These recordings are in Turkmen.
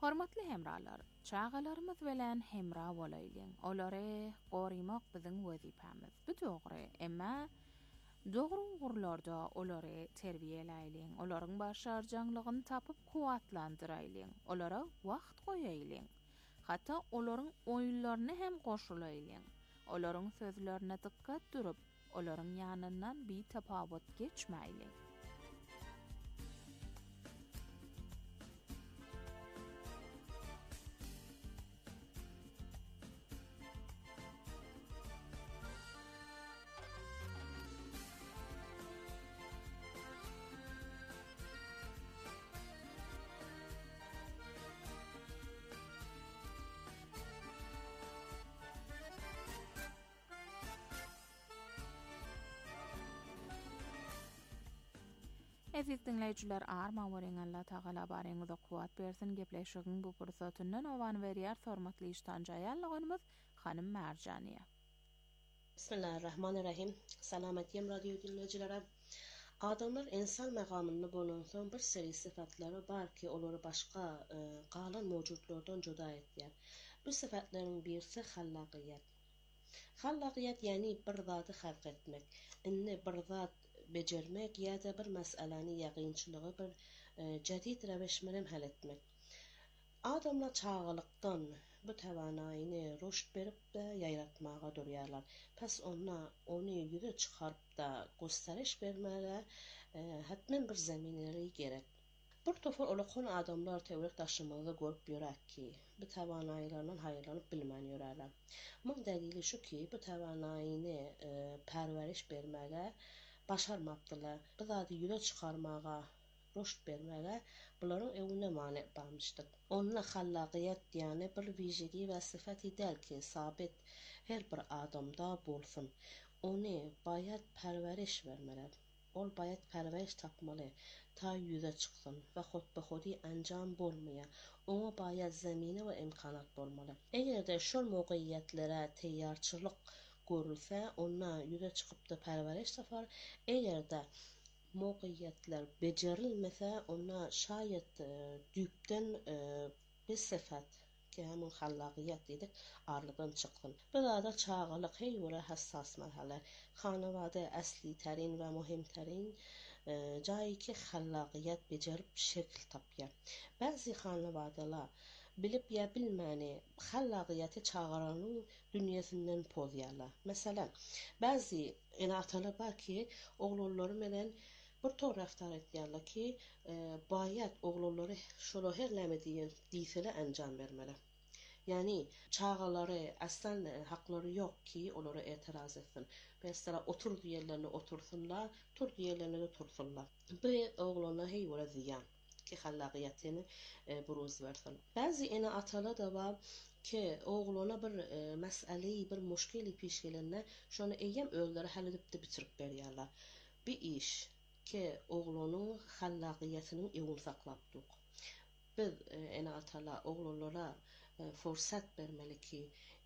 Hormatly hemralar, çağalarımız bilen hemra bolaylyň. Olary gorymak biziň wezipamiz. Bu dogry, emma dogry ugurlarda olary terbiýeleýliň, olaryň başarjanlygyny tapyp kuwatlandyraýlyň, olara wagt goýaýlyň. Hatta olaryň oýunlaryna hem goşulaýlyň. Olaryň sözlerine dikkat durup, olaryň ýanyndan bir tapawut geçmäýliň. Eziz dinleyijiler, arma wering Allah Taala baryňyza kuwat bersin. Gepleşigiň bu pursatyndan owan berýär hormatly iştanjaýallygymyz Hanym Merjaniýa. Bismillahirrahmanirrahim. Salametiyem radyo dinleyijileri. Adamlar insan megamını bulunsan bir seri sıfatları var ki onları başka kalan mevcutlardan juda etýär. Bu sıfatların birisi hallaqiyet. Hallaqiyet yani bir zatı halk etmek, inni bir zat becermek ya da bir meseleni yaqinçılığı bir jadid reweş bilen hal etmek. Adamlar çağılıktan bu tevanayını rüşt berip de yayratmağa durýarlar. Pes onu ýüze çykaryp da gösteriş bermeli, hatmen bir zeminleri gerek. Bir tofar olakon adamlar tewrik taşymyzy görüp ýörer ki, bu tevanaýlardan haýyrlanyp bilmän ýörärler. Muň delili şu ki, bu tevanaýyny perweriş bermeli başarmapdylar. Bu zady ýüze çykarmaga rüşt bermeli, bularyň ewine mani bolmuşdyr. Onunla hallaqiyet diýeni bir wejigi we syfat edel ki, sabit her bir adamda bolsun. Onu bayat perweriş bermeli. Ol bayat perweriş tapmaly, ta ýüze çyksyn we hotby anjam bolmaýa. Ona bayat zemine we imkanat bolmaly. Eger-de şol mowgiýetlere teýýarçylyk görülse, ona ýüze çykyp da perweriş tapar. Eger-de mowgiýetler becerilmese, ona şaýat düýpden bir sıfat ki hemen hallaqiyet dedik arlydan çyksyn. Bu da çağalyk heýwara hassas marhala. Hanawada asli terin ve muhim terin jaý ki hallaqiyet becerip şekil tapýar. Bazı hanawadalar bilip ya bilmäni hallaqiyeti çağıranyň dünýäsinden pozýarlar. Meselem, bazı atalar bar ki oglulary bilen bir tor raftar etýärler ki, bayat oglulary şolo herleme diýsele anjam bermeli. Yani çağalary aslan hakları yok ki onlara etiraz etsin. Mesela otur diýerlerine otursunlar, tur diýerlerine de tursunlar. Bu ogluna heýwara ziyan ki hallaqiyetini buruz versin. Bazı atalar da var ki ogluna bir meseleyi, bir müşkili piş gelende şonu eýem öldüri hal edip de bitirip berýärler. Bir iş ki oglunun hallaqiyetini ewin saklapdyk. Biz atalar oglulara fursat bermeli ki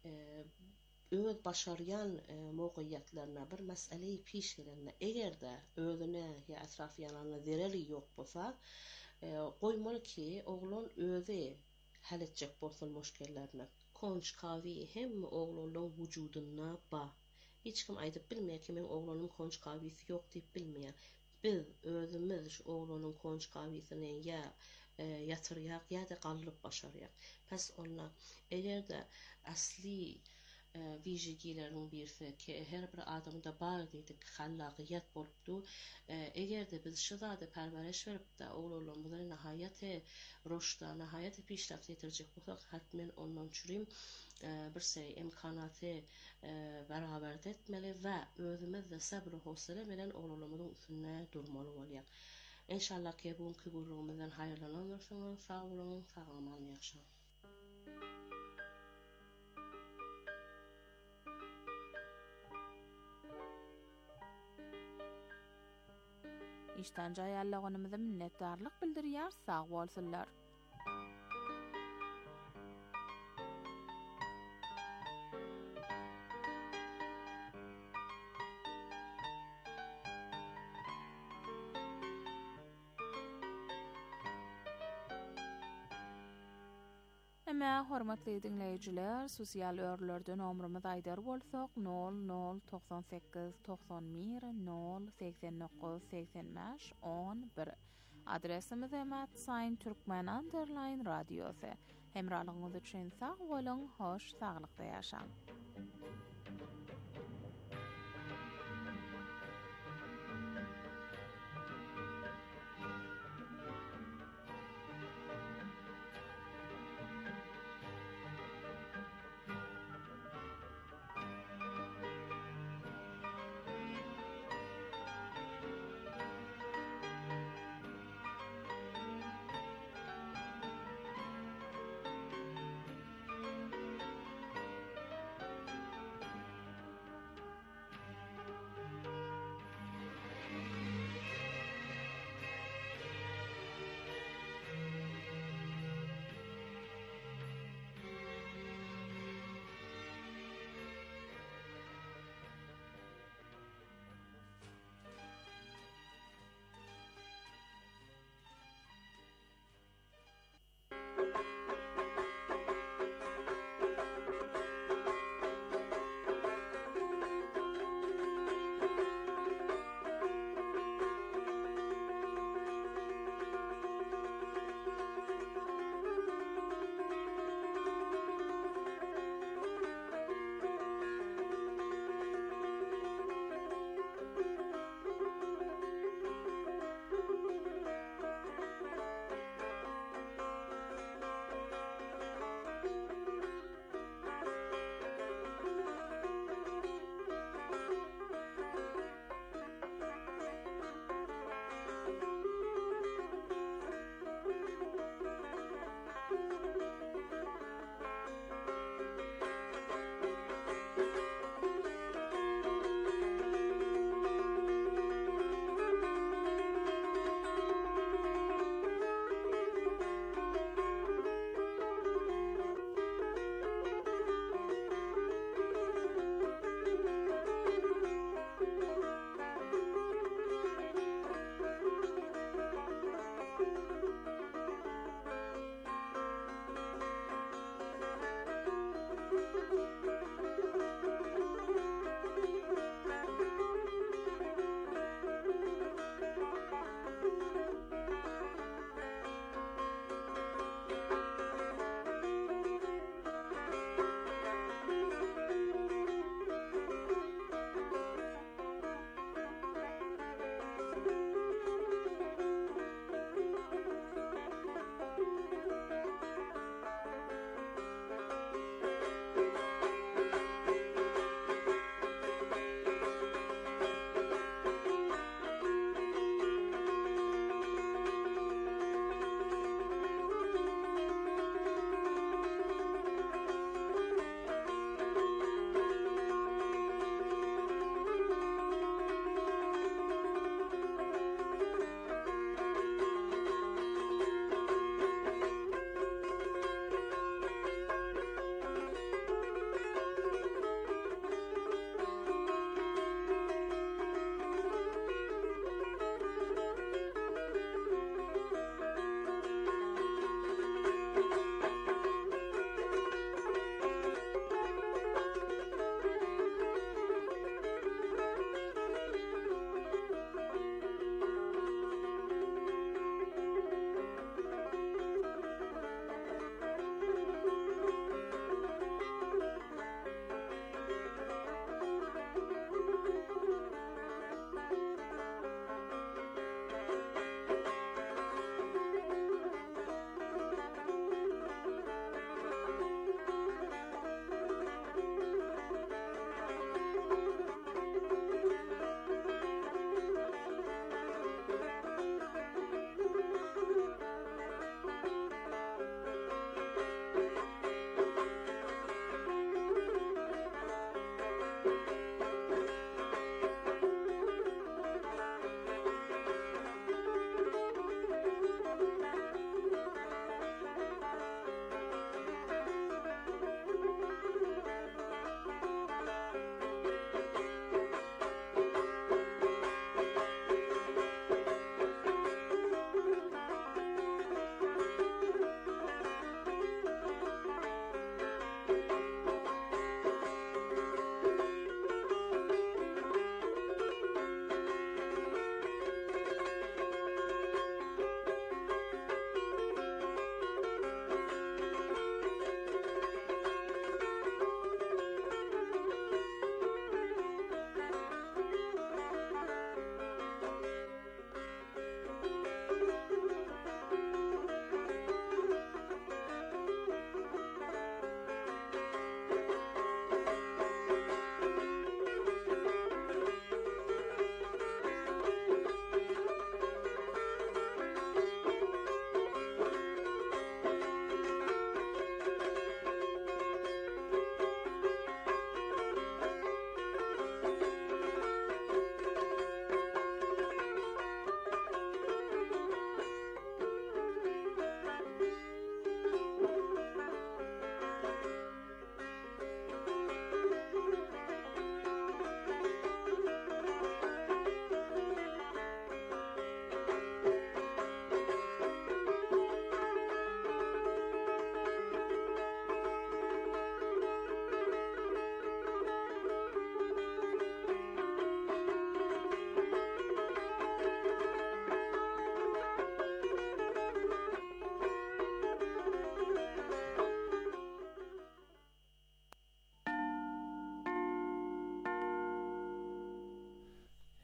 öz başarýan mowgiýetlerine bir meseleyi piş gelende eger-de özüne ya etrafyalaryna zereri ýok bolsa, goýmaly ki oglun özü hal etjek bolsun müşkillerini. Konçkawi hem oglunun wujuduna ba. Hiç kim aýdyp bilmeýär ki men oglunun konçkawisi ýok diýip bilmeýär. Biz özümüz oglunun konçkawisini ya yatıryak ya da gallyp başaryak. Pes ona eger-de asli wijigilerin birisi ki her bir adamda bar diýdik hallaqiyet bolupdy. Eger-de biz şu zady perweriş berip de oglulary nihaýaty rüşda, nihaýaty pişraf ýetirjek bolsak, hatmen ondan çürüm bir sey imkanaty beraber etmeli we özümüz de sabr we howsala bilen oglularymyzyň üstünde durmaly bolýar. İnşallah ki bu kibulumuzdan hayırlanırsınız. Sağ olun, sağlamanı yaşayın. İştanjaýallygymyza minnetdarlyk bildirýär, sağ bolsunlar. Heme hormatly dinleyijiler, sosial örlerde nomrumyz aýdar bolsak 0098 91 089 85 11. Adresimiz hem Saýyn Türkmen _ radiosy. Hemralygyňyz üçin sag bolan, hoş, saglykda ýaşaň.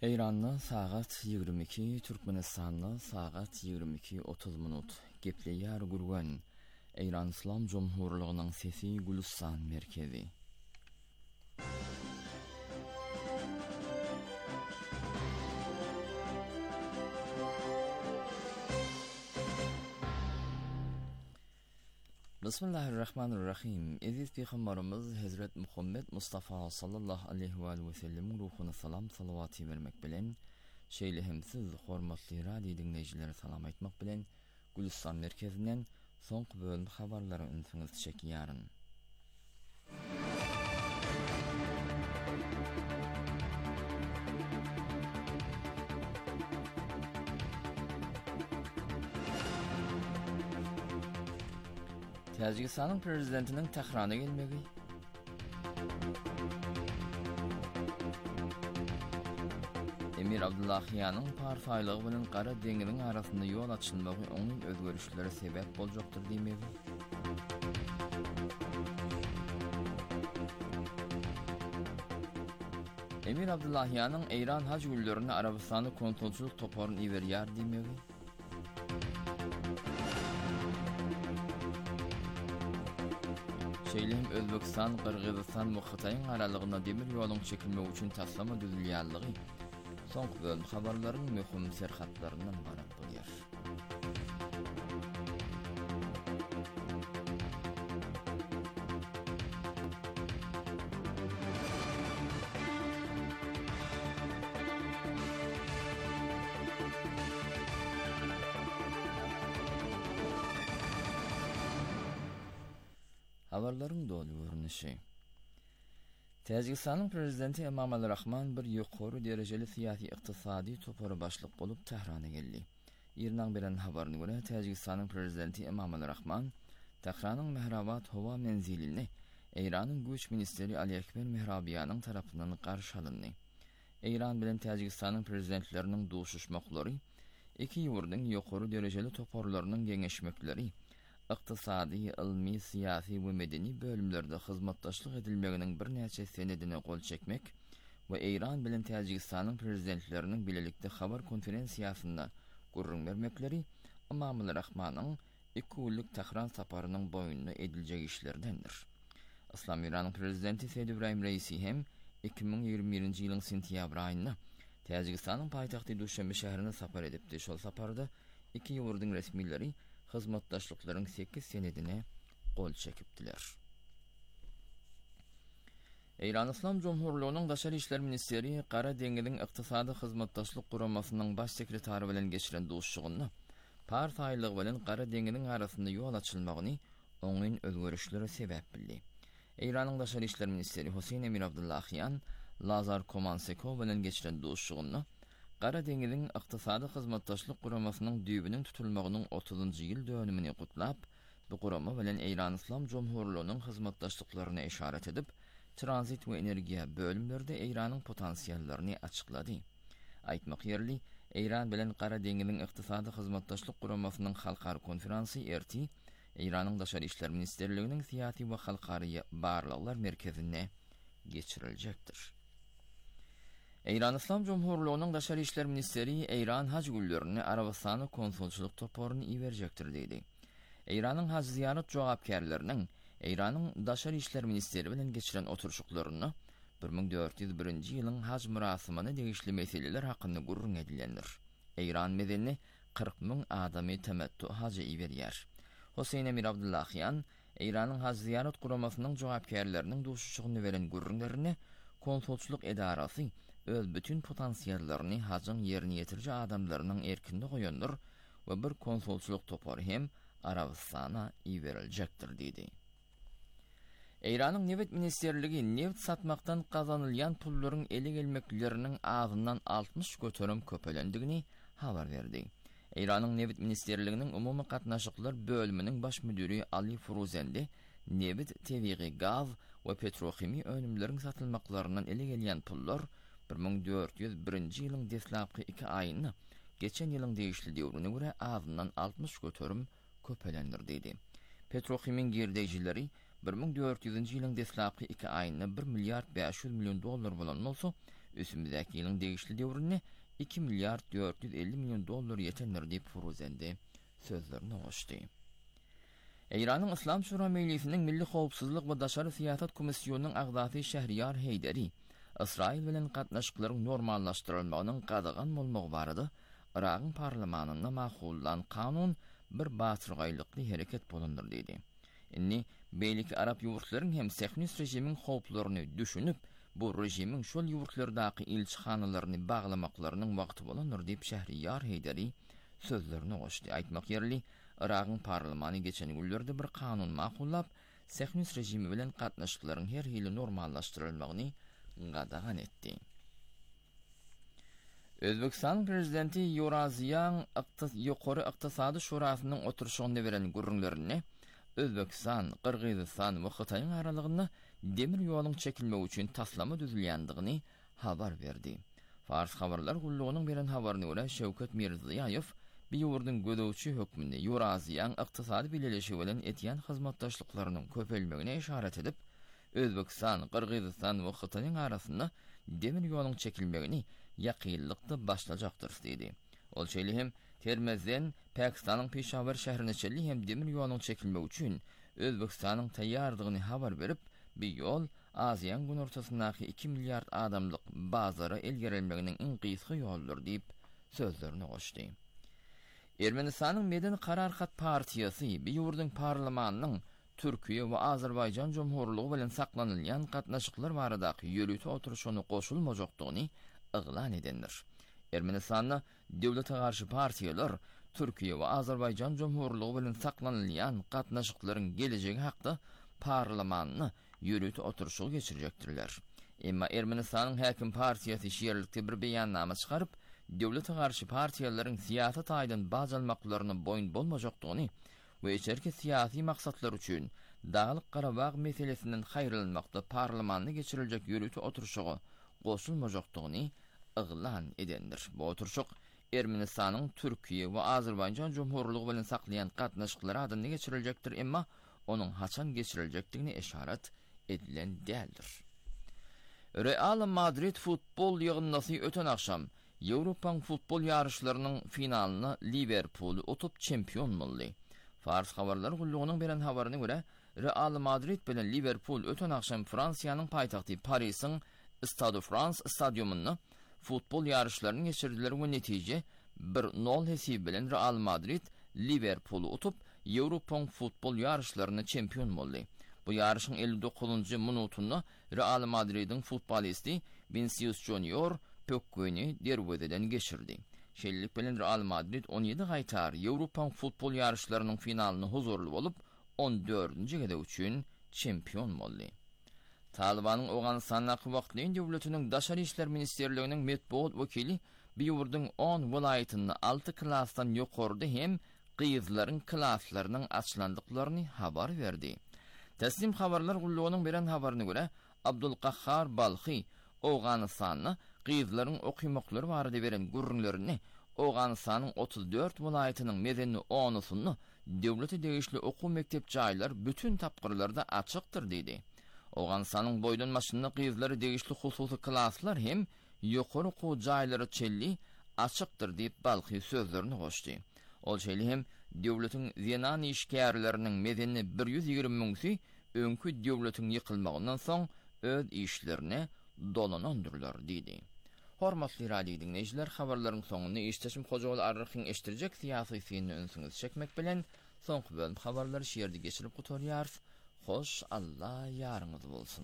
Eyran'da saat 22, Türkmenistan'da saat 22:30 minut. Gepleýär gurgan. Eyran İslam Cumhurluğunyň sesi Gülistan merkezi. Bismillahirrahmanirrahim. Aziz Peygamberimiz Hazret Muhammed Mustafa sallallahu aleyhi ve sellem ruhuna salam salawaty bermek bilen şeýlehimsiz hormatly radio dinleýijileri salam aýtmak bilen Gülistan merkezinden soňky bölüm habarlary ünsüňiz çekýäryn. Täjikistanyň prezidentiniň Tehrana gelmegi. Emir Abdullahyanyň partaýlygy bilen Gara deňiziň arasynda ýol açylmagy onuň özgörüşlere sebäp boljakdyr diýmegi. Emir Abdullahyanyň Eýran haç güllerini Arabistany konsulçuluk toparyny iberýär diýmegi. Şeýlem Özbekistan, Kırgızistan we Hytaýyň aralygynda demir ýoluň çekilmegi üçin taslama düzülýärligi soňky bölüm habarlaryň möhüm serhatlaryndan ibaret bolýar. Habarlaryň dolu görnüşi. Täjikistanyň prezidenti Emomali Rahman bir ýokary derejeli syýasy ykdysady topary başlyk bolup Tehrana geldi. Ýerden beren habaryna görä Täjikistanyň prezidenti Emomali Rahman Tehranyň Mehrabat howa menzilini Eýranyň güç ministeri Ali Ekber Mehrabiýanyň tarapyndan garşy alyndy. Eýran bilen Täjikistanyň prezidentleriniň duşuşmaklary iki ýurduň ýokary derejeli toparlarynyň geňeşmekleri iqtisadi, ilmi, siyasi we medeni bölümlerde hyzmatdaşlyk edilmeginiň bir näçe senedine gol çekmek we Eýran bilen Täjikistanyň prezidentleriniň bilelikde habar konferensiýasynda gurrun bermekleri Emomali Rahmanyň 2 günlük Tehran saparynyň boýunda ediljek işlerdendir. Islam Iranyň prezidenti Said Ibrahim Reisi hem 2021-nji ýylyň sentýabr aýynda Täjikistanyň paýtagty Duşanbe şäherine sapar edipdi. Şol saparda iki ýurduň resmileri hyzmatdaşlyklaryň 8 senedine gol çekipdiler. Eýran İslam Cumhurluğunyň Daşary işler ministeri Gara deňiziň ykdysady hyzmatdaşlyk guramasynyň baş sekretary bilen geçiren duşuşygyny partaýlyk bilen Gara deňiziň arasynda ýol açylmagyny oňun özgörüşlere sebäp bildi. Eýranyň Daşary işler ministeri Hoseýn Emir Abdullahyan Lazar Komanseko bilen geçiren duşuşygyny Gara deňiziň ykdysady hyzmatdaşlyk guramasynyň düýbüniň tutulmagynyň 30-njy ýyl dönümini gutlap, bu gurama bilen Eýran İslam Cumhurluğunyň hyzmatdaşlyklaryna işaret edip, transit we energiýa bölümlerde Eýranyň potensiýallaryny açyklady. Aýtmak ýerli, Eýran bilen Gara deňiziň ykdysady hyzmatdaşlyk guramasynyň halkary konferansy erti Eýranyň Daşary işler ministerliginiň syýasy we halkary barlyklar merkezine geçiriljekdir. Eýran İslam Cumhurluğunyň Daşary işler ministeri Eýran haç güllerini Arabistany konsulçuluk toparyny iberjekdir diýdi. Eýranyň haç ziyaret jogapkärleriniň Eýranyň Daşary işler ministeri bilen geçiren oturuşuklaryny 1401-nji ýylyň haç murasymasyna degişli meseleler hakynda gurrun edilendir. Eýran medeni 40.000 adamy temettu hacı iberýär. Hoseýn Emir Abdullahyan Eýranyň haç ziyaret guramasynyň jogapkärleriniň duşuşygyny beren gurrunlaryny konsulçuluk edarasy öz bütün potensiýallaryny hacyň ýerine ýetirje adamlarynyň erkinde goýandyr we bir konsulçuluk topary hem Arabistana iberiljakdyr diýdi. Eýranyň Neft ministerligi neft satmaktan kazanylýan pullaryň ele gelmekleriniň agyndan 60 göterim köpelendigini habar berdi. Eýranyň Neft ministerliginiň umumy gatnaşyklar bölüminiň baş müdiri Ali Furuzendi neft, tebiği gaz we petrochimi önümleriň satylmaklarynyň ele gelýän pullar 1401-nji ýylyň deslapky 2 aýyny geçen ýylyň degişli döwrüne görä agyndan 60 göterim köpelendir diýdi. Petrochimiň girdejleri 1400-nji ýylyň deslapky 2 aýyny 1 milliard 500 milyon dollar bolan bolsa, Üsümüzdäki ýylyň degişli döwrüne 2 milyard 450 milyon dollar yetenler diýip furuzendi sözlerini goşdy. Eýranyň Islam Şura Meclisiniň Milli Howpsuzlyk we Daşary Siýasat Komissiýonunyň agzasy Şehriyar Heyderi Israil bilen gatnaşyklaryň normallaşdyrylmagynyň gadagan bolmagy barada Iragyň parlamentynda makullan kanun bir batyrgylykly hereket bolundur diýdi. Inni beýleki Arap ýurtlaryň hem Sehnis rejimiň howplaryny düşünüp bu rejimiň şol ýurtlardaky ilçihanalarını baglamaklarynyň wagty bolandyr diýip Şehriyar Heyderi sözlerini goşdy. Aýtmak ýerli Iragyň parlamenty geçen günlerde bir kanun makullap Sehnis rejimi bilen gatnaşyklaryň her hili normallaşdyrylmagyny gadagan etdi. Özbekistan prezidenti Euraziýa Ýokary Ykdysady Şurasynyň oturşygynda beren gürrüňlerini Özbekistan, Kırgızistan we Hytaýyň aralygynda demir ýoluň çekilmegi üçin taslama düzülýändigini habar berdi. Fars habarlar gullugynyň beren habaryna görä Şewket Mirziýaýew bir ýurdun gödäwçi hökmünde Euraziýa ykdysady bileşigi bilen etýän hyzmatdaşlyklarynyň köpelmegine işaret edip, Özbekistan, Kırgızistan we Hytaýyň arasynda demir ýoluň çekilmegini ýakynlykda başlajakdyr diýdi. Ol şeýle hem Termezden Pakistanyň Peşawar şäherine çelli hem demir ýoluň çekilmegi üçin Özbekistanyň taýýardygyny habar berip, bir ýol Aziýan gün ortasyndaky 2 milyard adamlyk bazara elgerilmeginiň iň gysga ýoludur diýip sözlerini goşdy. Ermenistanyň Meden Kararhat partiýasy bir ýurdun parlamentiniň Türkiýe we Azerbaýjan Jomhurlugy bilen saklanylýan gatnaşyklar baradaky ýörüti oturşyny goşulmajakdygyny yglan edendir. Ermenistanda döwlete garşy partiýalar Türkiýe we Azerbaýjan Jomhurlugy bilen saklanylýan gatnaşyklaryň gelejegi hakda parlamentni ýörüti oturşy geçirjekdirler. Emma Ermenistanyň häkim partiýasy şeýerlikde bir beýannama çykaryp, döwlete garşy partiýalaryň siýasat aýdan bajalmaklaryny boyun bolmajakdygyny we içerki siýasy maksatlar üçin Dağlyk Garabag meselesinden haýrlanmakda parlamentni geçiriljek ýörüti oturşygy goşulmajakdygyny yglan edendir. Bu oturşyk Ermenistanyň Türkiýe we Azerbaýjan Jomhurlugy bilen saklayan gatnaşyklary adyny geçiriljekdir, emma onuň haçan geçiriljekdigine işaret edilen däldir. Real Madrid futbol ýygnasy öten akşam Ýewropa futbol ýarışlarynyň finalyny Liverpool utup çempion boldy. Fars habarlar gullugynyň beren habaryna görä, Real Madrid bilen Liverpool öten akşam Fransiýanyň paýtagty Parisyň Stade de France stadiumynda futbol ýarışlaryny geçirdiler we netije 1-0 hesap bilen Real Madrid Liverpool'u utup Ýewropa futbol ýarışlaryny çempion boldy. Bu ýarışyň 59-njy minutunda Real Madrid'iň futbolisti Vinicius Junior pökgüni derwededen geçirdi. Şeýlelik bilen Real Madrid 17 gaýtar Ýewropa futbol ýarışlarynyň finalyny huzurly bolup 14-nji gede üçin çempion boldy. Talibanyň Awganystanyň wagtlyň döwletiniň Daşary işler ministerliginiň metbuat wekili bir ýurdun 10 welaýatyny 6 klassdan ýokarda hem gyzlaryň klasslarynyň açlandyklaryny habar berdi. Teslim habarlar gullugynyň beren habaryna görä, Abdulqahhar Balxy Awganystanyň gyzlaryň okumaklary barada beren gürrüňlerini Awganystanyň 34 welaýatynyň medeni 10-syny döwleti degişli oku mektep jaýlar bütün tapgyrlarda açykdyr diýdi. Awganystanyň boýdan maşynly gyzlary degişli hususy klasslar hem ýokary oku jaýlary çelli açykdyr diýip Balxy sözlerini goşdy. Ol şeýle hem döwletiň Zenan işgärleriniň medeni 120 miňsi öňkü döwletiň ýykylmagyndan soň öz işlerini dolanandyrlar diýdi. Hormatly radio dinleýijiler, habarlaryň soňunda işteşim Hojaly arrykyň eşdirjek siýasy syny öňsüňiz çekmek bilen soňky bölüm habarlary şeýerde geçirip gutarýar. Hoş Allah ýarыңyz bolsun.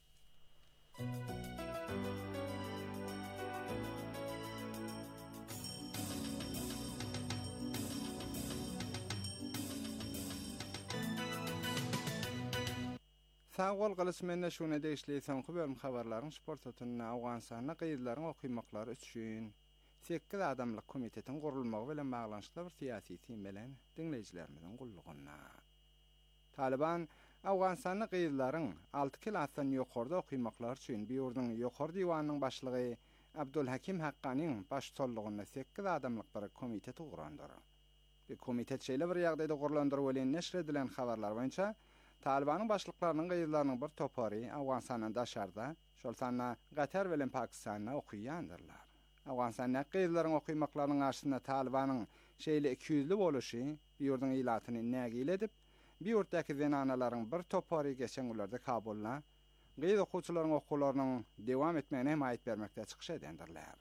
Sağol galysmenne şuna degişli soňky bölüm habarlaryň sport ötünde Awganystanyň gyzlaryň okumaklary üçin 8 adamlyk komitetiň gurulmagy bilen baglanşykly bir siýasy team bilen dinleýijilerimiziň gullugyna. Taliban Awganystanyň gyzlaryň 6 klassdan ýokarda okumaklary üçin bir ýurdun ýokary diwanynyň başlygy Abdulhakim Haqqanyň başçylygyna 8 adamlyk bir komitet gurandyr. Bu komitet şeýle bir ýagdaýda gurulandyryp bolan neşr edilen habarlar boýunça Talibanın başlıklarının qeydlarının bir topary Awganistanyň daşarda, şol sanna Gatar bilen Pakistanyna okuýandyrlar. Awganistanň qeydlaryň okuymaklarynyň arşynda Talibanyň şeýle 200'li boluşy bir ýurdun ilatyny nägil edip, bir ýurtdaky zenanalaryň bir topary geçen ýyllarda Kabulna qeyd okuwçylaryň okularynyň dewam etmegine himayet bermekde çykyş edendirler.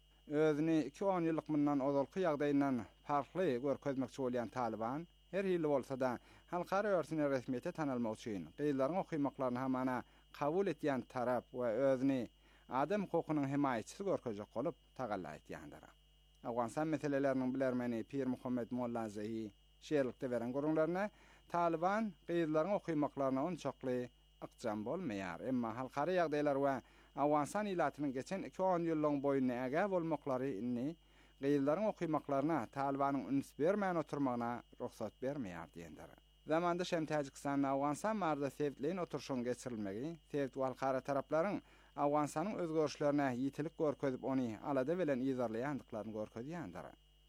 Özüni 2-10 ýyllyk mundan ozalky ýagdaýyndan farkly görkezmekçi bolýan Taliban her ýyly bolsa da halkara örsüne resmiýete tanalmak üçin qeýdlaryň okuymaklaryny hamana kabul etýän tarap we özüni adam hukukynyň himayetçisi görkezjek bolup tagalla etýändir. Awganstan meseleleriniň bilermeni Pir Muhammed Molla Zeyi şeýerlikde beren gurulmaryna Taliban qeýdlaryň okuymaklaryna onçakly ykjam bolmaýar, emma halkara ýagdaýlar we Awganstan ilatynyň geçen 2-10 ýyllyň boýuny ägä bolmaklary inni qeýdlaryň okuymaklaryna Talibanyň üns bermän oturmagyna ruhsat bermeýär diýendir. Zamanda şem Täjikistanyň Awganstan marda sebitlerin oturşuny geçirilmegi, sebit halkara taraplaryň Awganistanyň özgörüşlerine ýetilik görkezip ony alada bilen ýazarlaýandyklaryny görkezýändir.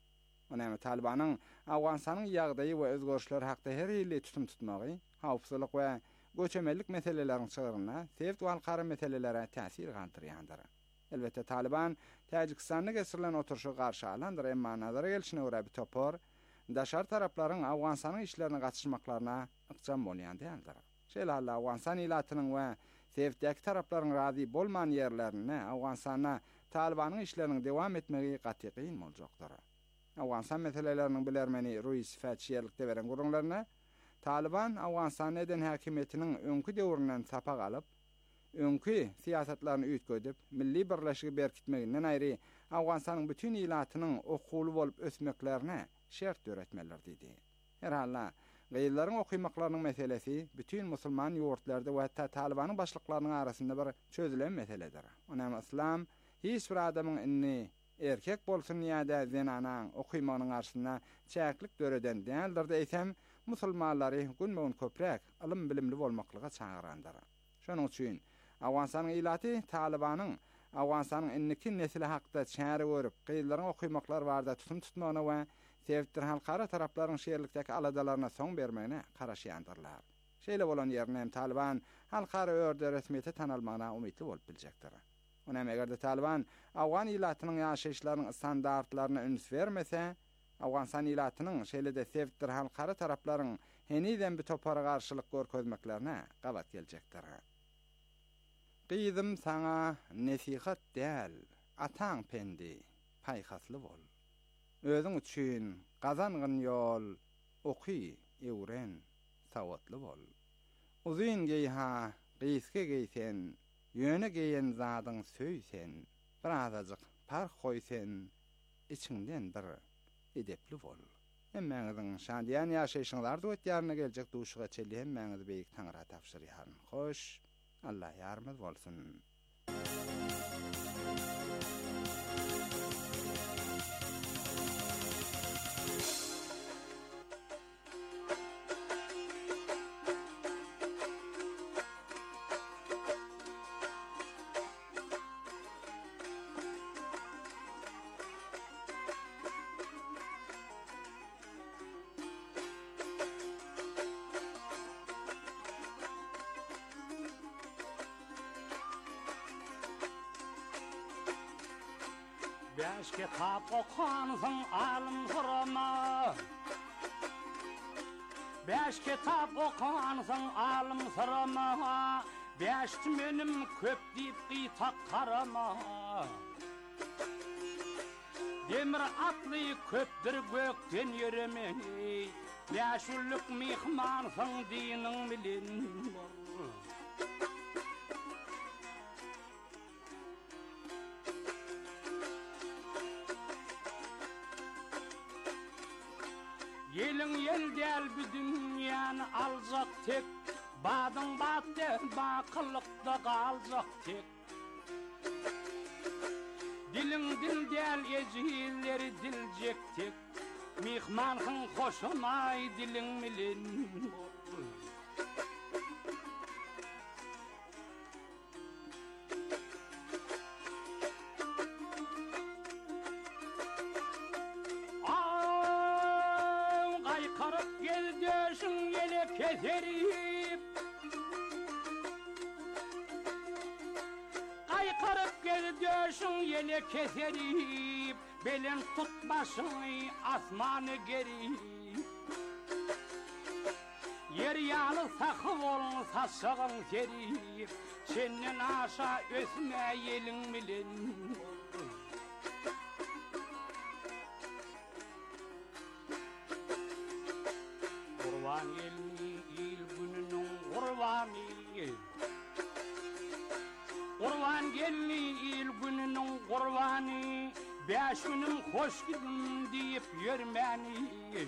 Onamy Talibanyň Awganistanyň ýagdaýy we özgörüşleri hakda her ýyly tutum tutmagy, hawpsuzlyk we göçemellik meseleleriň çygyryna, sebit halkara meselelere täsir gantyrýandyr. Elbette Taliban Täjikistanyň geçirilen oturşy garşy alandyr, emma nazara gelişine görä bir topar daşar taraplaryň Awganistanyň işlerine gatnaşmaklaryna ykjam bolýan däldir. Şeýle Awganistan ilatynyň we sebitdäki taraplaryň razy bolman ýerlerine Awganistana Talibanyň işleriniň dewam etmegi gaty kyn boljakdyr. Awganistan meseleleriniň bilermeni Ruis Fatşiýerlikde beren gurulmaryna Taliban Awganistan eden häkimetiniň öňkü döwründen sapa galyp, öňkü siýasatlaryny üýtgedip, milli birleşigi berkitmeginden aýry Awganistanyň bütün ilatynyň okuly bolup ösmeklerine şert öğretmeler dedi. Herhalde qeýdlaryň okuymaklarynyň meselesi bütün musulman ýurtlarda we hatda Talibanyň başlyklarynyň arasynda bir çözülen meseledir. Onam İslam hiç bir adamyň inni erkek bolsun ýa-da zenanaň okuymagynyň arşynda çäklik döreden däldir diýsem, musulmanlary günmegin köprek ilm bilimli bolmaklyga çağırandyr. Şonuň üçin Awganistanyň ilaty Talibanyň Awganistanyň inniki nesli hakda çäre görüp, qeýdlaryň okuymaklary barada tutum tutmagyna we sebitler halkara taraplaryň şeýerlikdäki aladalaryna soň bermegine garaşýandyrlar. Şeýle bolan ýerine Taliban halkara örde resmiýete tanalmagyna umytly bolup biljekdir. Onam egerde Taliban Awgan ilatynyň ýaşaýyşlarynyň standartlaryna üns bermese, Awganistan ilatynyň şeýle-de sebitler halkara taraplaryň heniden bir topara garşylyk görkezmeklerine gabat geljekdir. Qyzym saňa nesihat däl, ataň pendi, paýhasly bol. Özüň üçin gazangyn ýol, oky, ewren, sawatly bol. Uzyn geýha, gysga geýsen, ýöne geýen zadyň söýsen, bir azadyk park goýsen, içinden bir edepli bol. Hemmeňiziň şandiýan ýaşaýyşyňlarda ötýärine geljek duşuga çeli hemmeňizi beýik taňra tapşyrýaryn. Hoş, Allah ýarmyz bolsun. Beş kitap okuansın alım sırama, beş kitap okuansın alım sırama, beş menim köp deyip qıytak karama. Demir atlı köpdür gökten yürümeni, beş ulluk mihmansın dinin bilin var. Yelin yel del bir dünýäni aljak tek, badyň batdy bakylykda galjak tek. Dilin dil del ejilleri diljek tek, mihmanhyň hoşunay dilin bilen. Keseri başın yele keserip, belin tut başını asmanı geri. Yer yalı sakı olun saçağın serip, senden aşağı ösme yelin bilin. Kurban elini il gününün kurbanı. Kurban gelli il gününün kurbanı, beş günüm hoş gidin deyip yürmeni.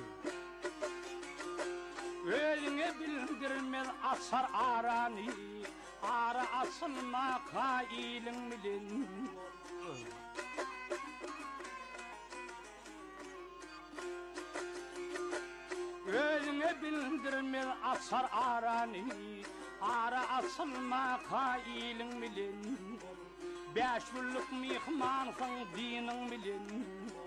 Ölüne bildirmez asar aranı, ara asılma kailin bilin. Ölüne bildirmez asar aranı, ara asılma kailin bilin. Beş günlük mihmansın dinin bilin.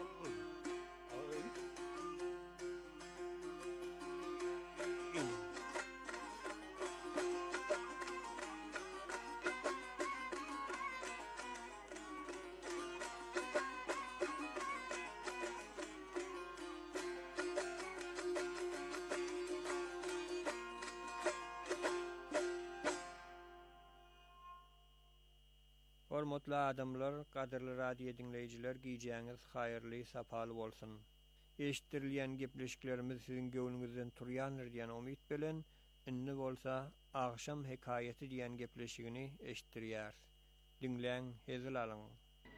Hormatly adamlar, gaderli radio dinleyijiler, giýýäňiz haýyrly, sapaly bolsun. Eşitirilýän gepleşiklerimiz siziň göwnüňizden turýandyr diýen umyt bilen, inni bolsa agşam hekaýeti diýen gepleşigini eşitdirýär. Dinleň, hezil alyň.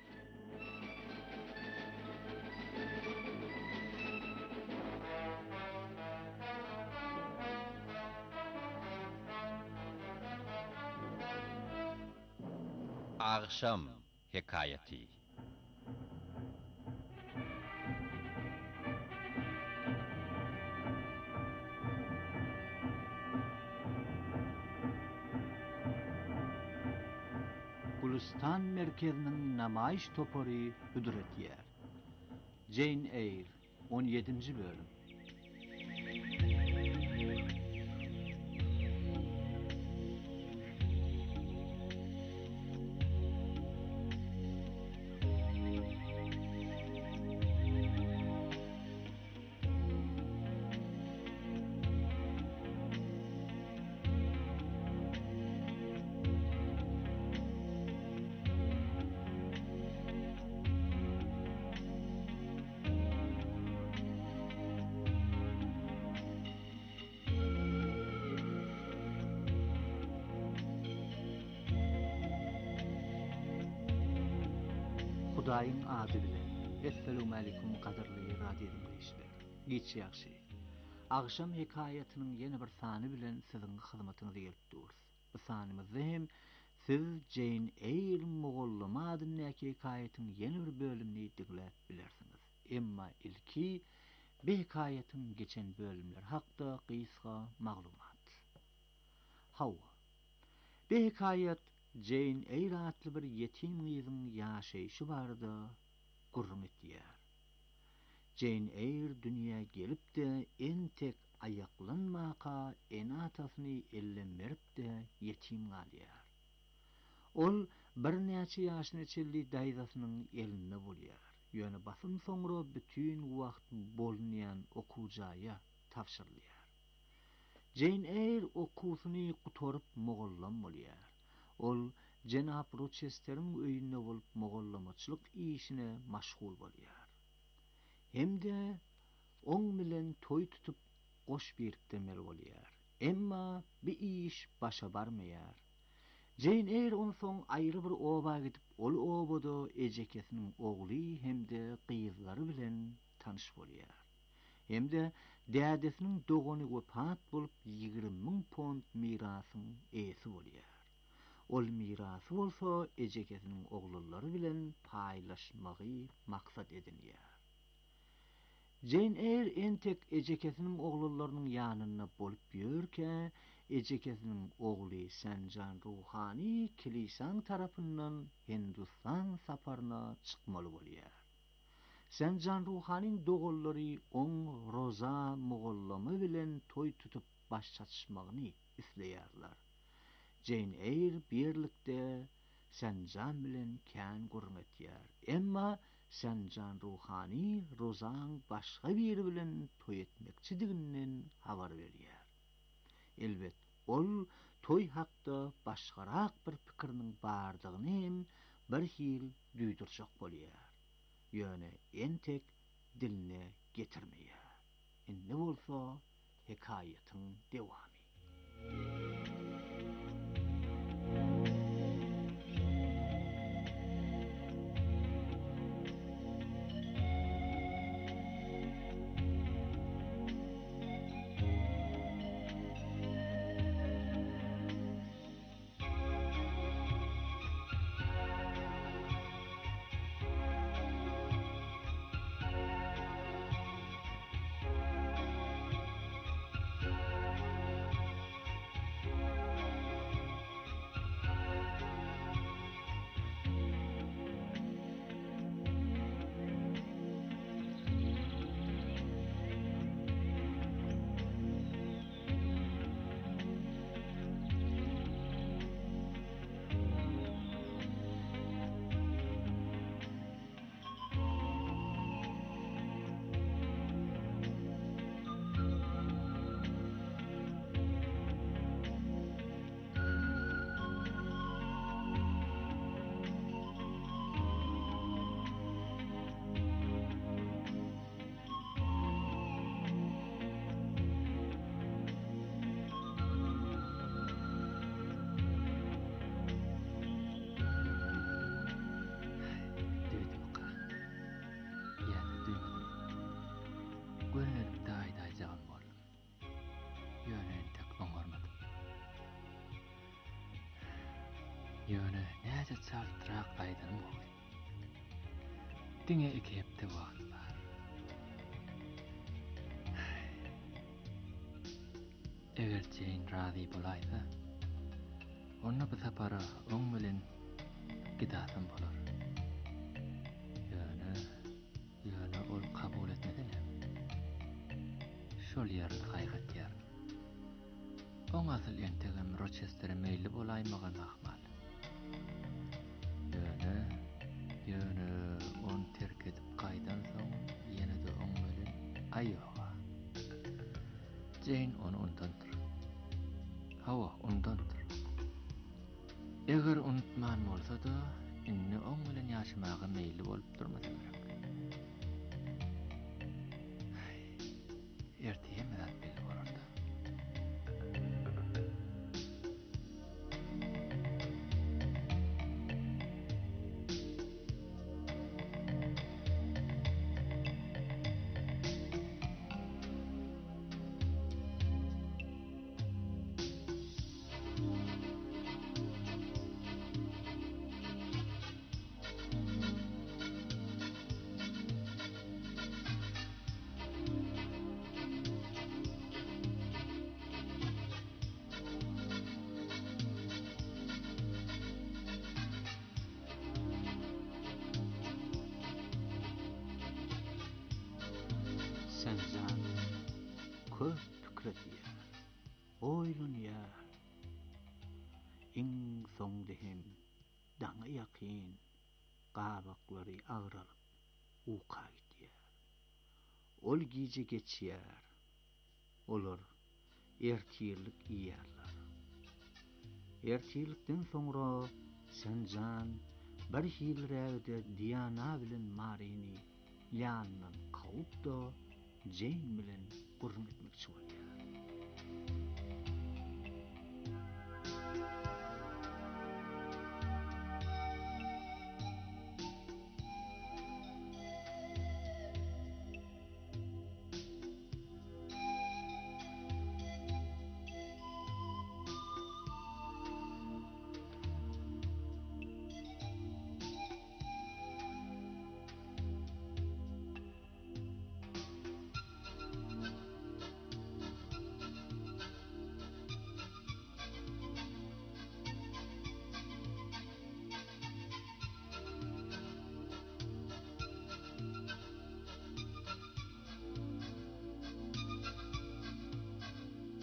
Agşam hekayeti. Gulistan merkezinin namayiş topory hüdretýär. Jane Eyre 17-nji bölüm. Hudaýyň ady bilen. Assalamu alaykum gaderli radio dinleýijiler. Giç ýaxşy. Agşam hekaýatynyň ýene bir sany bilen siziň hyzmatyňyza gelip durýar. Bu sanymyzda hem siz Jane Eyre Mogollama adyndaky hekaýatyň ýene bir bölümini dinläp bilersiňiz. Emma ilki bu hekaýatyň geçen bölümler hakda gysga maglumat. Hawa. Bu hekaýat Jane Eyre adly bir yetim gyzyň ýaşaýşy barada gurrun etýär. Jane Eyre dünýäge gelip de en tek ayaklanmaka en atasyny ellenmerip de yetim galýar. Ol bir näçe ýaşyna çelli daýzasynyň elinde bolýar. Ýöne basym soňra bütün wagt bolmayan okujaýa tapşyrylýar. Jane Eyre okusyny gutorup mogollam bolýar. Ol Jenap Rochester'in öýünde bolup mogollamaçylyk işine maşgul bolýar. Hemde oň bilen toý tutup goş birikdirmeli bolýar. Emma bu iş başa barmaýar. Jane Eyre on soň aýry bir oba gidip, ol obada ejekesiniň ogly hemde gyzlary bilen tanyş bolýar. Hemde dädesiniň dogany wepat bolup 20.000 pond mirasyň eýesi bolýar. Ol mirasy bolsa ejekesiniň oglulary bilen paýlaşmagy maksat edinýär. Jane Eyre entek ejekesiniň oglularynyň ýanyna bolup ýörke, ejekesiniň ogly Sanjan Ruhani kilisaň tarapyndan Hindistan saparyna çykmaly bolýar. Sanjan Ruhaniň dogollary oň Roza Mogollama bilen toý tutup baş çatışmagyny isleýärler. Jane Eyre birlikde Sencan bilen kän gurrun etýär. Emma Sencan ruhani rozan başga biri bilen toý etmekçidiginden habar berýär. Elbet ol toý hakda başgarak bir pikiriniň bardygyny hem bir hil duýdurjak bolýar. Ýöne entek diline getirmeýär. Indi bolsa hekaýatyň dewamy. Ýöne näze çarptyrak gaýdym boldy. Diňe iki hepde wagt bar. Eger Jane razy bolaýsa, onda bu sapara oň bilen gidasym bolar. Ýöne ol kabul etmedine. Şol ýerde gaýgatýar. Oň asyl entegem Rochester'e meýli bolaýmagan ahmal. Ýöne on terk edip gaýdan soň ýene-de oň bilen aýoga. Jane onu unutdyr. Hawa unutdyr. Eger unutman bolsa-da, inni oň bilen ýaşamaga meýli bolup durmasa gerek. Ertiýe meňe belli bolardy. Sencan köp pikirýär, oýlanýar. Iň soňda hem daňy ýakyn, gabaklary agralyp uka gitýär. Ol giýje geçýär. Olar ertirlik iýerler. Ertirlikden soňra Sencan bir hil räwde Diana bilen Maryny ýanyna kawup da Jane bilen gurrun etmekçi bolýar.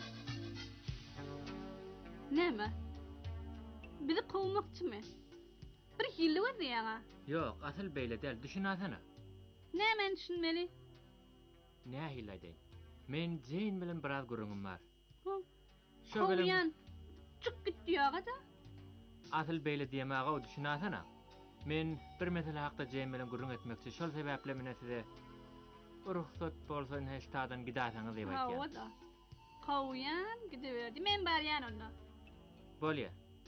Näme? Bizi kovmakçymy? Bir hilli var diýäňa. Yok, asıl beýle däl, düşünäsene. Nämen düşünmeli? Nähile deň. Men Jane bilen biraz gurrungum bar. Şo bilen çık git diýäňa da. Asıl beýle diýmäge düşünäsene. Men bir mesele hakda Jane bilen gurrung etmekçi şol sebäple mene size ruhsat bolsa hiç tadan gidasaňyz diýip aýtýan. Hawa da. Kowyan gidiverdi. Men barýan onda. Bolýa.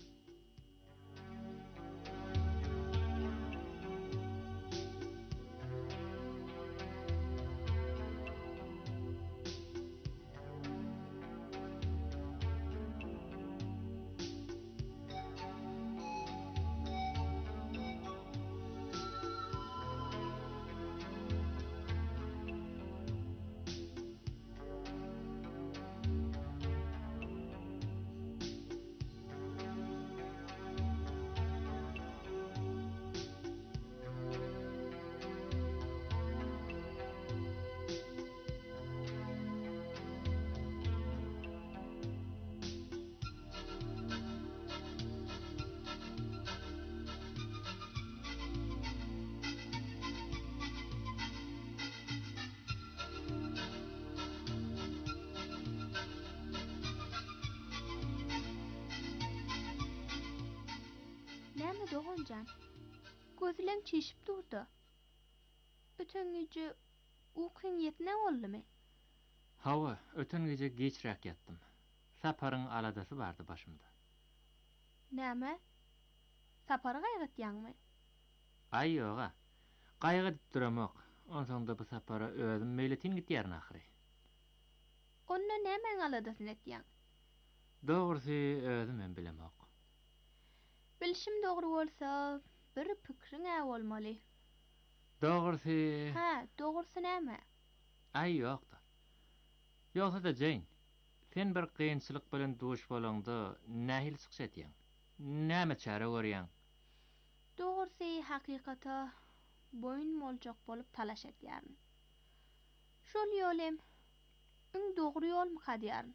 Näme dogonjan? Gözleň çeşip durdy. Öten gece uykun ýetne boldymy? Hawa, öten gece geçrak ýatdym. Saparyň aladasy bardy başymda. Näme? Sapara gaýgatýanmy? Ay yoga. Gaýga duramak. Onsoňda bu sapara özüm meýletin gitýärn ahry. Onda näme aladasyny etýän? Dogrusy özüm hem bilemek. Bilşim dogry bolsa, bir pikriň bolmaly. Dogrusy... Ha, dogrusy näme? Ay ýokda. Ýoksa da Jane, sen bir kynçylyk bilen duş bolanda nähil çykyş etýän? Näme çare görýän? Dogrusy hakykata boyun moljak bolup talaş etýärn. Şol ýolem iň dogry ýolmy hadýarn?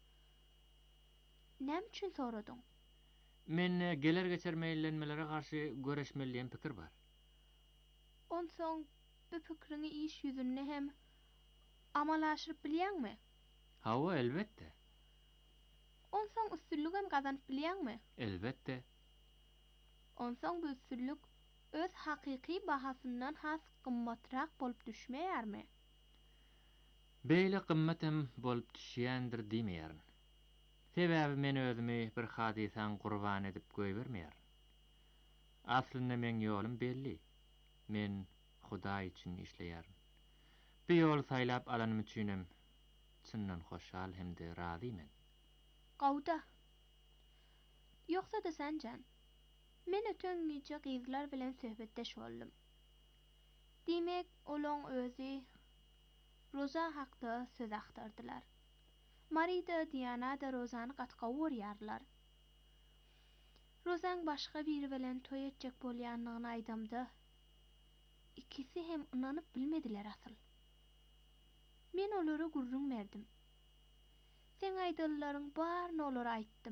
Näme üçin soradyň? Men geler geçer meýillenmelere garşy göreşmeliýän pikir bar. Onsoň bu pikriňi iş ýüzünde hem amal aşyryp bilýänmi? Hawa, elbetde. Onsoň üstünlük hem gazanyp bilýänmi? Elbetde. Onsoň bu üstünlük öz hakyky bahasyndan has gymmatrak bolup düşmeýärmi? Beýle gymmat hem bolup düşýändir diýmeýärn. Sebäbi men özümi bir hadisaň gurban edip göýbermeýär. Aslynda men ýolum belli. Men Hudaý üçin işleýärm. Bu ýol saýlap alanym üçinem çyndan hoşal hemde razymen. Gawda. Ýoksa da senjan. Men öten gece gyzlar bilen söhbetdeş boldum. Diýmek, olaň özü Roza hakda söz aktardylar. Marida, Diana da Rozany gatga gorýarlar. Rozan başga biri bilen toý etjek bolýanlygyny aýdamda, ikisi hem inanyp bilmediler asyl. Men olara gurrun berdim. Sen aýdyllaryň baryny olara aýtdym.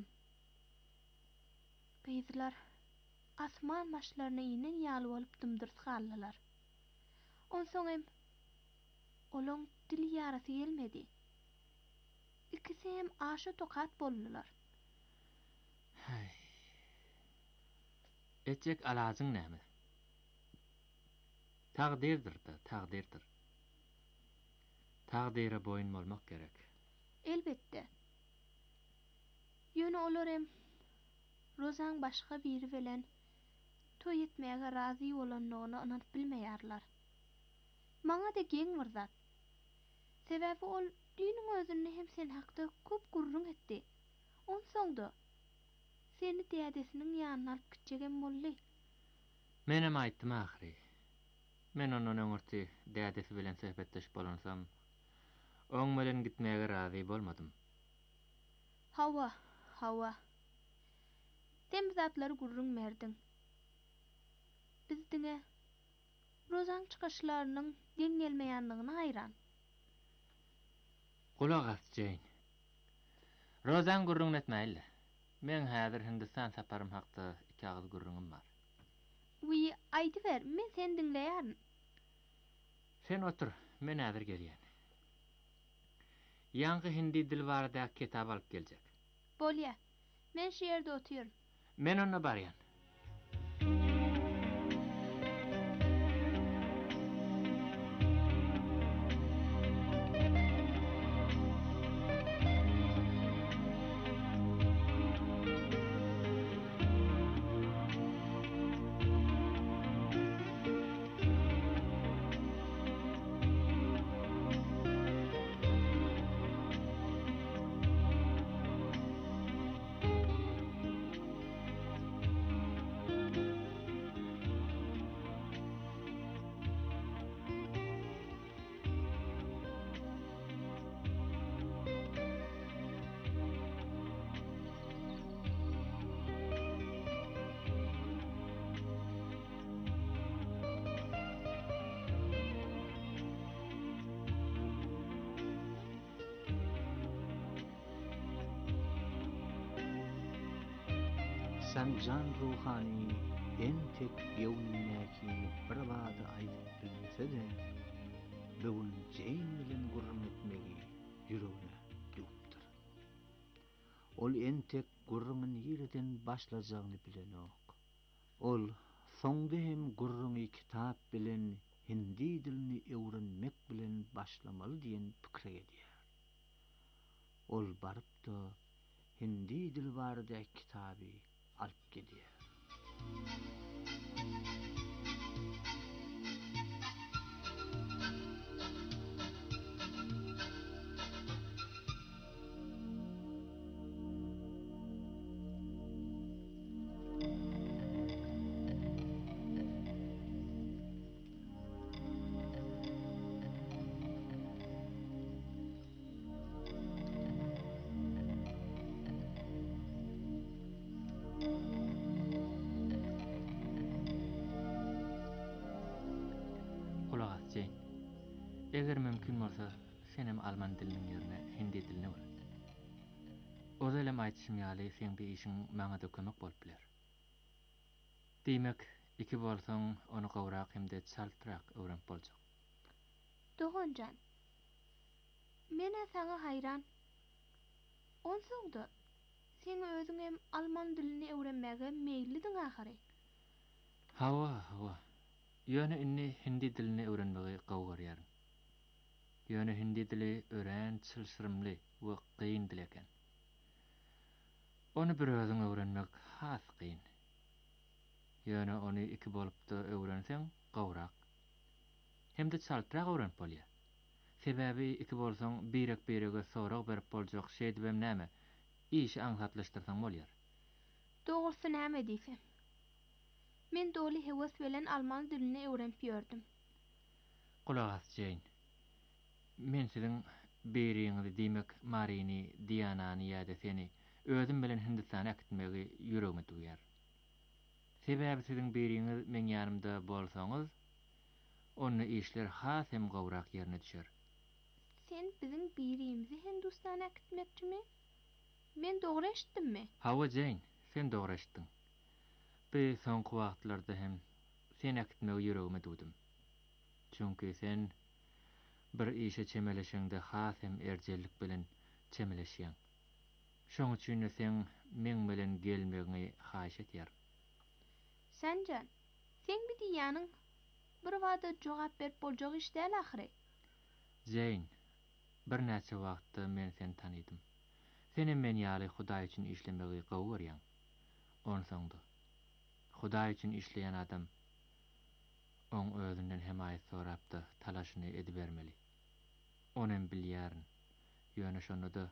Gyzlar asman başlaryna inen ýaly bolup dymdyrys galdylar. Onsoň hem olaň dil ýarasy gelmedi. İkisi hem aşa tokat boldular. Hay. Etjek alazyň näme? Tagdirdir da, tagdirdir. Tagdire boyun bolmak gerek. Elbette. Ýöne olar hem Rozan başga biri bilen toý etmäge razy bolanlygyny inanyp bilmeýärler. Maňa da geň bir zat. Sebäbi ol düýnüň özünde hem sen hakda köp gurrun etdi. Onsoňda seni dädesiniň ýanyna alyp gitjegem boldy. Menem aýtdym ahry. Men onuň öňürti dädesi bilen söhbetdeş bolansam, oň bilen gitmäge razy bolmadym. Hawa. Sen zatlary gurrun berdiň. Bizdiňe Rozan çykyşlarynyň deň gelmeýänligine haýran. Kulak as Jane. Rozan gurrun etmäýli. Men häzir Hindistan saparym hakda iki agyz gurrunum bar. Wi aýdyber, men sen dinleýärin. Sen otur, men häzir gelýän. Ýangy hindi dil barada kitap alyp geljek. Bolýa. Men şu ýerde oturýarym. Men ona barýan. Sen can ruhani en tek yevnindeki bir vada ayıp bilmese de bugün Jane bilen gurrun etmegi yüreğine duptur. Ol en tek gurrunun yerden başlajağını bilen ok. Ol soňda hem gurrunu kitap bilen hindi dilini öwrenmek bilen başlamaly diýen pikir edýär. Ol baryp da hindi dil barada kitaby alyp gelýär. Eger mümkin bolsa, senem alman diliniň ýerine hindi dilini öwren. O zelem aýtşym ýaly sen bir işiň maňa da kömek bolup biler. Diýmek, iki bolsaň onu gowrak hemde çaltyrak öwrenip boljak. Dogonjan. Mene saňa hayran. Onsoňda sen özüň hem alman dilini öwrenmäge meýillidiň ahary. Hawa. Ýöne inni hindi dilini öwrenmegi gowgarýar. Ýöne hindi dili ören, çylşyrymly we gyn dil eken. Onu bir özüň öwrenmek has gyn. Ýöne onu iki bolup da öwrenseň gowrak. Hemde çaltyrak öwrenip bolýar. Sebäbi iki bolsaň birege sorag berip boljak şey dibem näme? Işi aňsatlaşdyrsaň bolýar. Dogrusu näme diýsem? Men doli hewas bilen alman dilini öwrenip ýördüm. Kulak as Jane. Men sizin beriňizi diýmek Marini, Dianany ýa-da seni özüm bilen Hindistana gitmegi ýüregime duýar. Sebäbi sizin beriňiz men ýanymda bolsaňyz, onu işler has hem gowrak ýerine düşer. Sen bizim beriňizi Hindistana gitmekçimi? Men dogry eşitdimmi? Hawa Jane, sen dogry eşitdiň. Bir soňky wagtlarda hem sen gitmegi ýüregime duýdum. Çünki sen bir işe çemeleşeňde has hem erjellik bilen çemeleşýän. Şoň üçin sen men bilen gelmegi haýyş etýär. Senjan, sen bir diýanyň bir wada jogap berip boljak iş däl ahry. Jane, bir näçe wagtda men seni tanydym. Senem men ýaly Hudaý üçin işlemegi gowurýan. Onsoňda Hudaý üçin işleýän adam oň özünden hemayet sorapda talaşyny edip bermeli. Onem bilýärin. Ýöne şonu da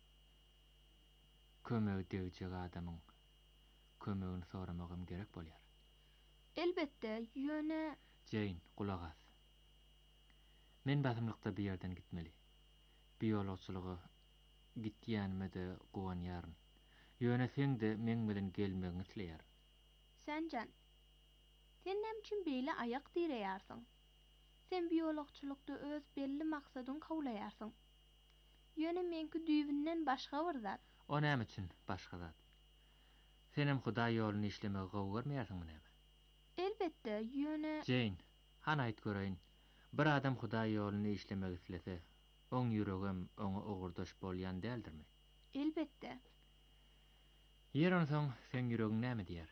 kömegi degijek adamyň kömegini soramagym gerek bolýar. Elbetde, ýöne... Jane, kulak as. Men basymlykda bir ýerden gitmeli. Biologçylygy gitýänime de gowanýaryn. Ýöne sen de men bilen gelmegi isleýär. Senjan, sen nämçin beýle aýak direýärsiň? Sen biologçylykda öz belli maksadyň howlaýarsyň. Ýöne menki düýbünden başga bir zat. O näme üçin başga zat? Senem Hudaý ýolyny işlemegi gowgarmaýarsyňmy näme? Elbetde. Elbette, ýöne... Jane, han aýt göreýin. Bir adam Hudaý ýoluny işlemek islese, oň ýüregem oňa ogurdaş bolýan däldirmi? Elbette. Ýer onsoň sen ýüregiň näme diýer?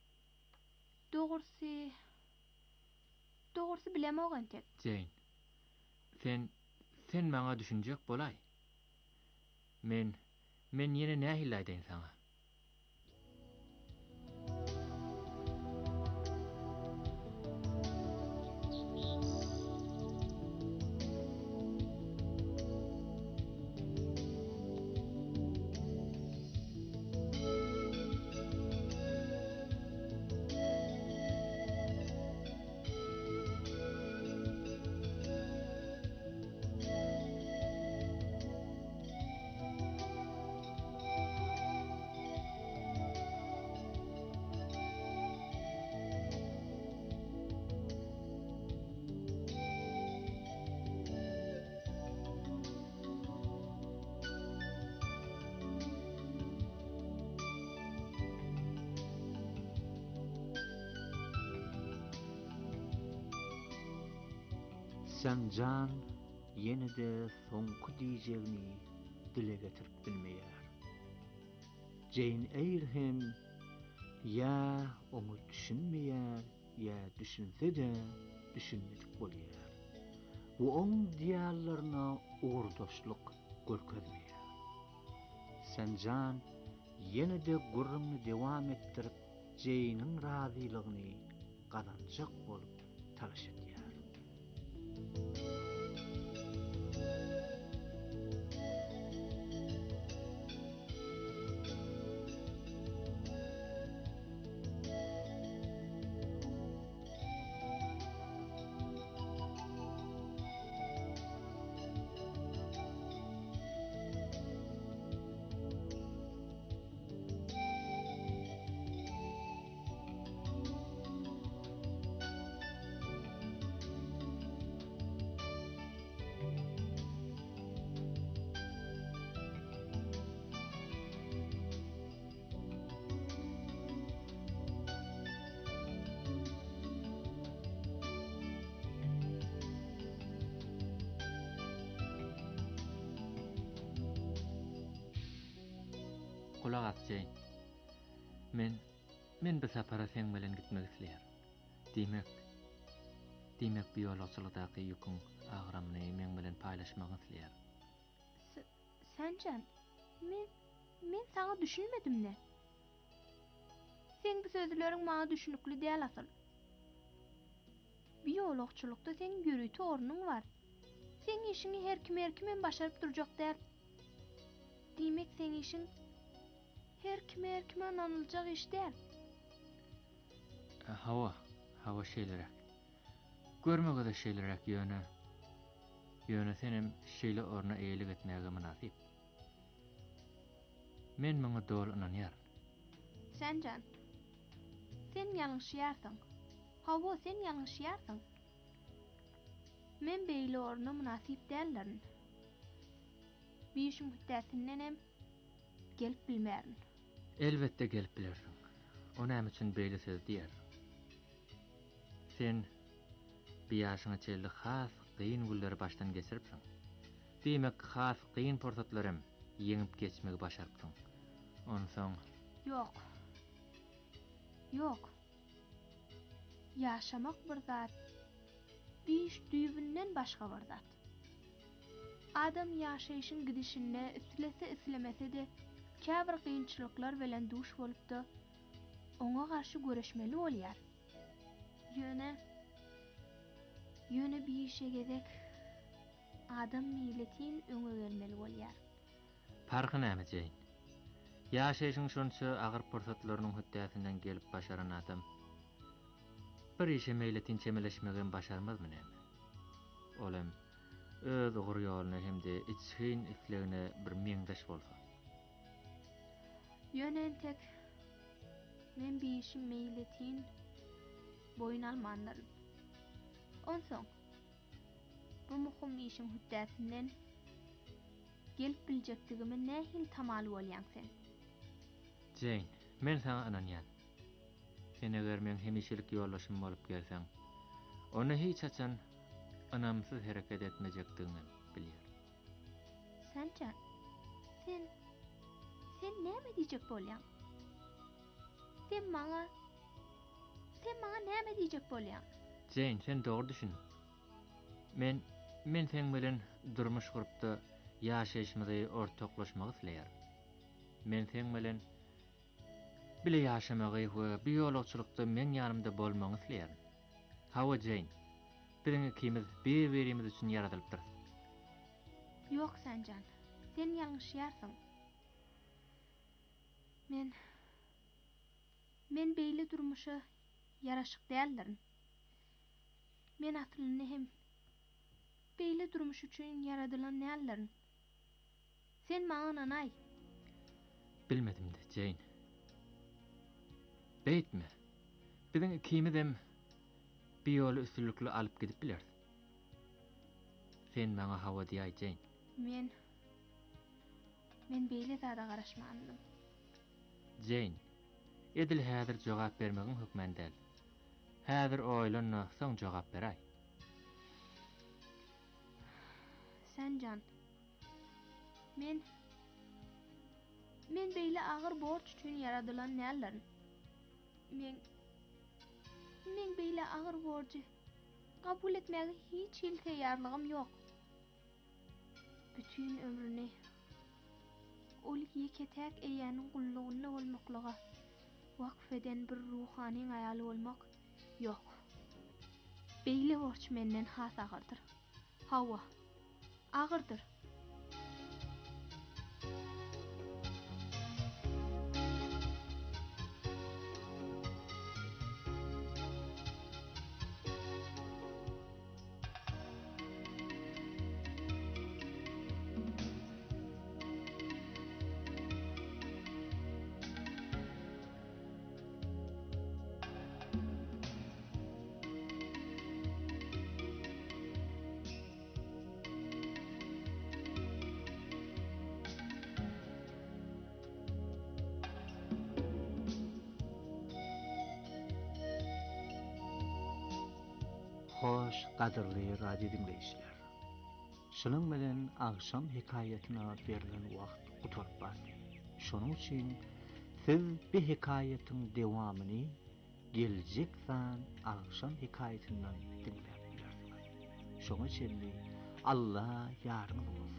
Dogursy bilemok entek. Jane, sen maňa düşünjek bolaý. Men ýene nähili aýdaýyn saňa? Sanjan ýene-de soňky diýjegini dile getirip bilmeýär. Jane Eyre hem ýa onu düşünmeýär, ýa düşünse-de düşünmedik bolýar. Bu oň diýallaryna ogurdaşlyk görkezmeýär. Sanjan ýene-de gurrumy dewam etdirip Jane'in razylygyny gazanjak bolup talaş etýär. Kulak as Jane. Men bu sapara sen bilen gitmek isleýär. Diýmek bu ýolagçylykdaky ýüküň agramyny men bilen paýlaşmak isleýär. Sanjan, men saňa düşünmedim-ne? Sen bu sözleriň maňa düşünükli däl asal. Bu ýolagçylykda sen görüýti ornuň bar. Sen işiňi her kim başaryp durjak däl. Diýmek sen işiň her kim ananyljak iş däl. Hawa şeýlerek. Görmege de şeýlerek ýöne senem şeýle orna eýilik etmäge münasip. Men maňa dol inanýar. Sanjan, sen ýalňyşýarsyň. Hawa, sen ýalňyşýarsyň. Men beýle orna münasip dällerin. Bu işiň hüdäsinden hem gelip bilmärin. Elbette gelip bilersin. O näme üçin beýle söz diýer? Sen bir ýaşyňa çeldi has gyn gülleri başdan geçiripsiň. Diýmek has gyn pursatlarym ýeňip geçmegi başarypsyň. Onsoň Ýok. Ýaşamak bir zat, biş düýbünden başga bir zat. Adam ýaşaýyşyň gidişinde islemese de käbir kynçylyklar bilen duş bolupdy. Oňa garşy göreşmeli bolýar. Ýöne bir işe gezek adam milletin öňe gelmeli bolýar. Farky näme Jane? Ýaşaýyşyň şonça agyr pursatlarynyň hüdäsinden gelip başaran adam bir işe milletin çemeleşmegen başarmazmy näme? Olem öz ogur ýolyna hemde içhin islegine bir meňdeş bolsa. Ýönentek men bir işi milletin boyun almanlarım. Onsoň bu muhim işin hüdäsinden gelip biljekdigimi nähil tamaly bolýan sen. Jane, men sana inanýan. sen eger men hemişelik ýoldaşym bolup gelseň, onu hiç açan anamsız hereket etmejekdigini bilýär. Sancan, sen näme diýjek bolýan? Sen maňa näme diýjek bolýan? Jane, sen dogry düşün. Men sen bilen durmuş gurup da ýaşaýşymyzy ortaklaşmagy isleýär. Men sen bilen bile ýaşamagy we biologçylykda men ýanymda bolmagy isleýär. Hawa Jane, biziň ikimiz bir-birimiz üçin ýaradylypdyr. Ýok Sanjan, sen ýalňyşýarsyň. Men beýle durmuşa yaraşyk däldirin. Men atlyny hem beýle durmuş üçin yaradylan däldirin. Sen maňa nanay. Bilmedim de Jane. Beýtme. Biziň ikimiz hem bir ýol üstünlükli alyp gidip bilersiň. Sen maňa hawa diýä Jane. Men beýle zada garaşmandym. Jane, edil häzir jogap bermegiň hükmendäl. Häzir oýlanyp soň jogap beräý. Sanjan, men beýle agyr borç üçin yaradylan nälerin? Men beýle agyr borçy kabul etmäge hiç hil teýýarlygym ýok. Bütün ömrüni ol ýeketäk eýäniň gullugyna bolmaklyga wakf eden bir ruhany aýaly bolmak ýok. Beýle borç menden has agyrdyr. Hawa, agyrdyr. Hoş, gadyrly radio dinleýişler. Şunuň bilen agşam hikaýatyna berilen wagt guturyp bardy. Şonuň üçin siz bir hikaýatyň dewamyny geljek san agşam hikaýatyndan dinläp bilersiňiz. Şoňa şeýle Allah ýardymy bolsun.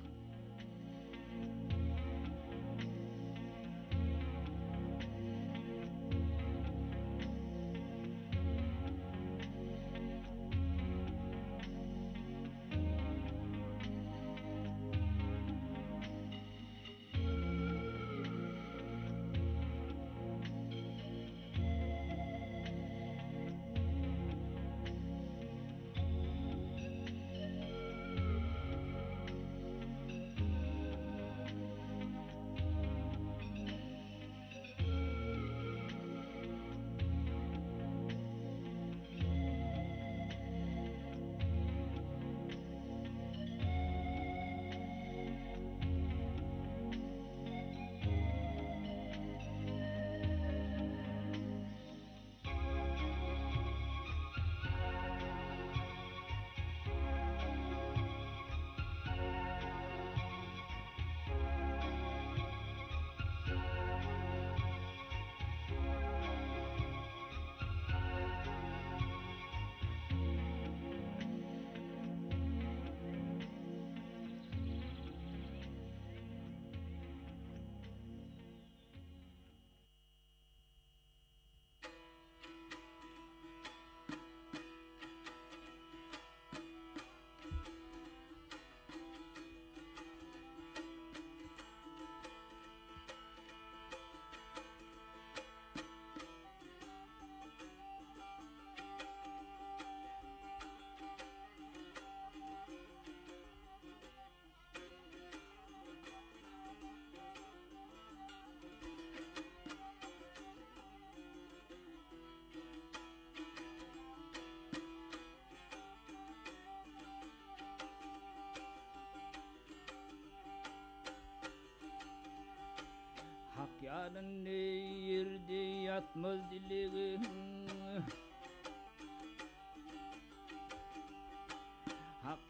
Hak yarın ne yerde yatmaz dileğim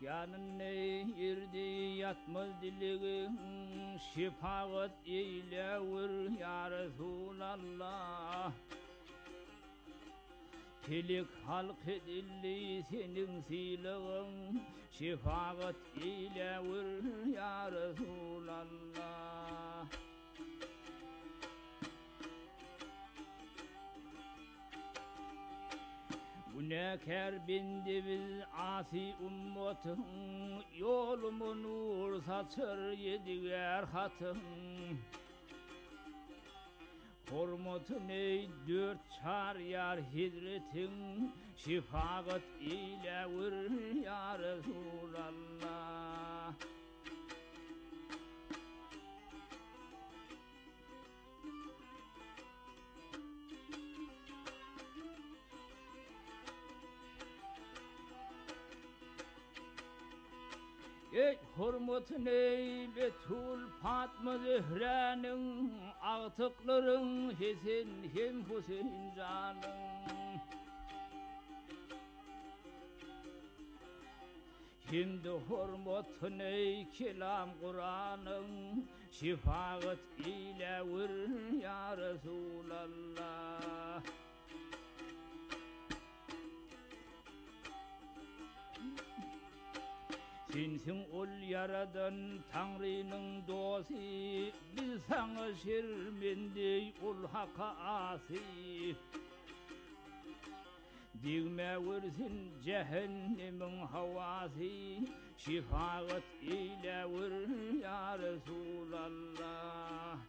yanine irdi yatmaz diligin şefaat eylewir ya Resulallah. Pelik halk edilli senin silığın şefaat eylewir ya Resulallah. Günahkar bindi biz asi ummatın yolumu nur saçır yediler hatın. Hormatın ey dört çar yar hidretin şefaat eylewir ya Resulallah. Ey hurmatın ey Betul Fatma Zehranın artıkların Hesen hem Hüseyin canın. Şimdi hurmatın ey kelam Kur'an'ın şefaat eylewir ya Resulallah. Sensin ol yaradan Tanrı'nın dosi, biz sana şermendey ol haka asi. Digme versin cehennemin havasi, şefaat eylewir ya Resulallah.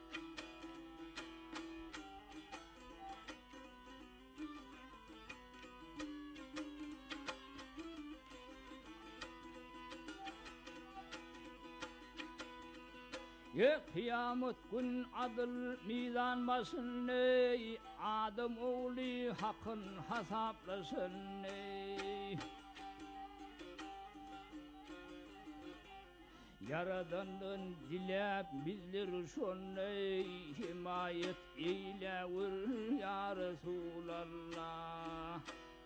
Kıyamet gün adıl mizan basın ey, Adam oğlu hakkın hesaplasın ey. Yaradanın dilep bizler şun ey, himayet eylewir ya Resulallah.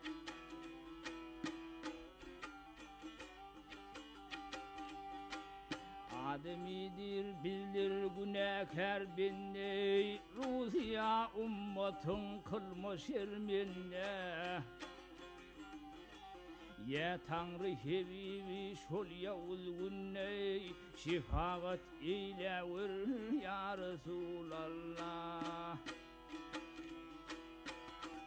Ademidir bizler günahkar binne, Rusiya ummatın kılma şerminne. Ya Tanrı hebibi şol yavuz günne, şefaat eylewir ya Resulallah.